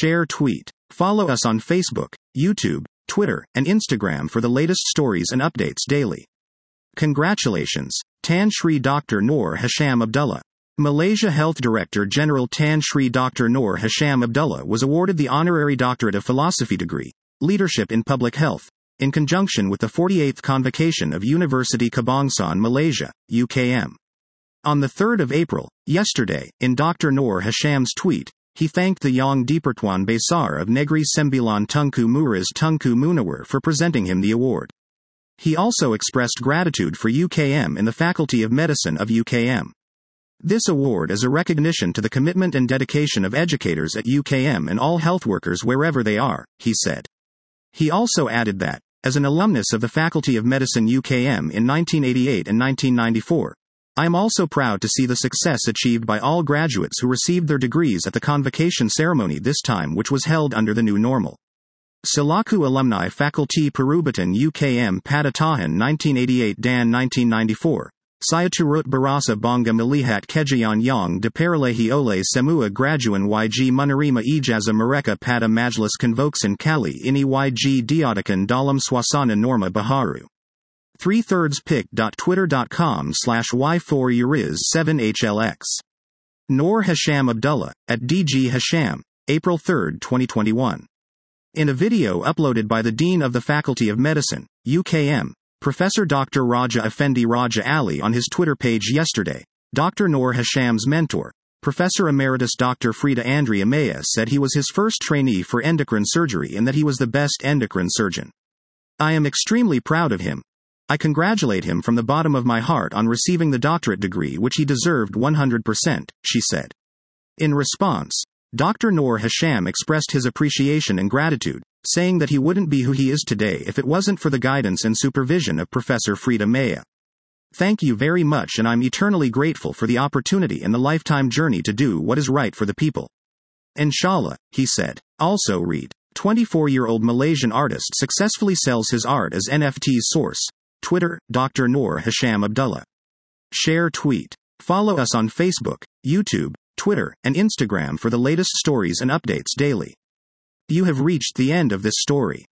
Share tweet. Follow us on Facebook, YouTube, Twitter, and Instagram for the latest stories and updates daily. Congratulations, Tan Sri Dr. Noor Hisham Abdullah. Malaysia Health Director General Tan Sri Dr. Noor Hisham Abdullah was awarded the Honorary Doctorate of Philosophy degree, Leadership in Public Health, in conjunction with the 48th Convocation of University Kebangsaan Malaysia, UKM. On the 3rd of April, yesterday, in Dr. Noor Hisham's tweet, he thanked the Yang Dipertuan Besar of Negeri Sembilan Tunku Muras Tunku Munawar for presenting him the award. He also expressed gratitude for UKM and the Faculty of Medicine of UKM. This award is a recognition to the commitment and dedication of educators at UKM and all health workers wherever they are, he said. He also added that, as an alumnus of the Faculty of Medicine UKM in 1988 and 1994, I am also proud to see the success achieved by all graduates who received their degrees at the convocation ceremony this time, which was held under the new normal. Selaku alumni Fakulti Perubatan UKM pada tahun 1988 dan 1994, saya turut berasa bangga melihat kejayaan yang diperolehi oleh semua graduan YG menerima ijazah mereka pada Majlis Convocation kali ini YG diadakan dalam suasana norma baharu. 3/3 pic.twitter.com/y4uriz7hlx. Noor Hisham Abdullah, at DG Hisham, April 3, 2021. In a video uploaded by the Dean of the Faculty of Medicine, UKM, Professor Dr. Raja Effendi Raja Ali on his Twitter page yesterday, Dr. Noor Hisham's mentor, Professor Emeritus Dr. Frida Andrea Maya said he was his first trainee for endocrine surgery and that he was the best endocrine surgeon. I am extremely proud of him. I congratulate him from the bottom of my heart on receiving the doctorate degree which he deserved 100%, she said. In response, Dr. Noor Hisham expressed his appreciation and gratitude, saying that he wouldn't be who he is today if it wasn't for the guidance and supervision of Professor Frida Maya. Thank you very much, and I'm eternally grateful for the opportunity and the lifetime journey to do what is right for the people. Inshallah, he said. Also read, 24-year-old Malaysian artist successfully sells his art as NFTs. Source, Twitter, Dr. Noor Hisham Abdullah. Share tweet. Follow us on Facebook, YouTube, Twitter, and Instagram for the latest stories and updates daily. You have reached the end of this story.